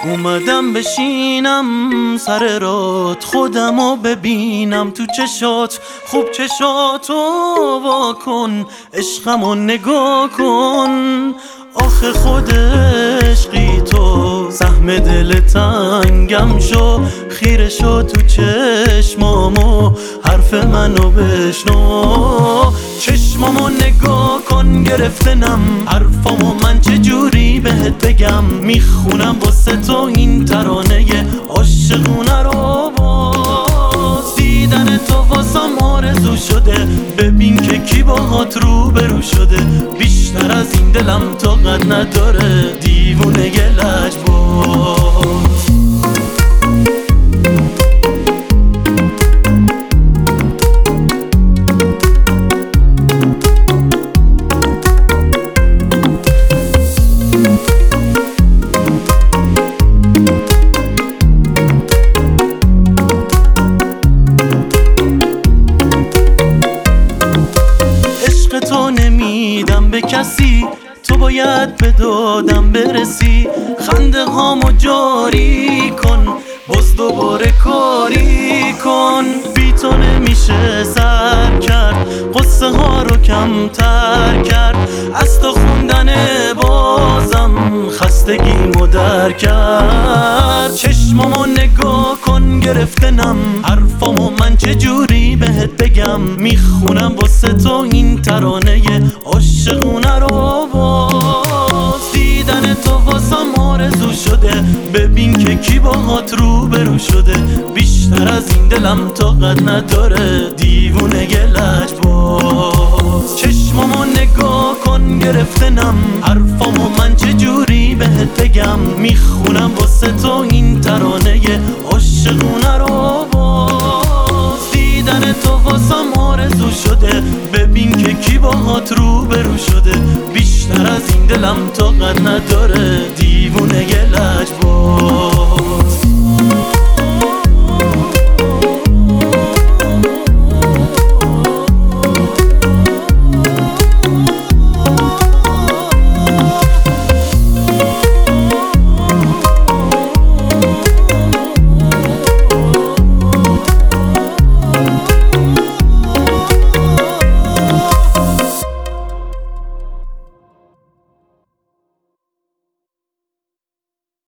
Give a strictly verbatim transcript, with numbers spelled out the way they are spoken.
اومدم بشینم سر رات خودمو ببینم تو چشات، خوب چشاتو وا کن، عشقمو نگاه کن. آخه خود عشقی تو سهم دل تنگم شو، خیره شو تو چشمامو حرف منو بشنو. چشمامو نگاه کن گرفتنم حرفامو من چجوری بهت بگم، میخونم واسه تو این ترانه عاشقونه رو. باز دیدن تو واسم آرزو شده، ببین که کی باهات رو برو شده. بیشتر از این دلم طاقت نداره دیوونه گلش باز. تو نمیدم به کسی، تو باید به دادم برسی. خنده هامو جاری کن، باز دوباره کاری کن. بی تو نمیشه سر کرد، قصه ها رو کمتر کرد. از تو خوندن بازم خستگیمو در کرد. چشمامو نگاه کن گرفتنم حرفامو من چجوری بهت بگم، میخونم واسه تو این ترانه عاشقونه رو. باز دیدن تو واسم آرزو شده، ببین که کی باهات رو برو شده. بیشتر از این دلم طاقت نداره دیوونه گلش باز. چشمامو نگاه کن گرفتنم حرفامو من چجوری بهت بگم، میخونم واسه تو این ترانه عاشقونه رو. باز دیدن تو واسم آرزو شده، ببین که کی باهات رو برو شده. بیشتر از این دلم طاقت نداره دیوونه گلش باز.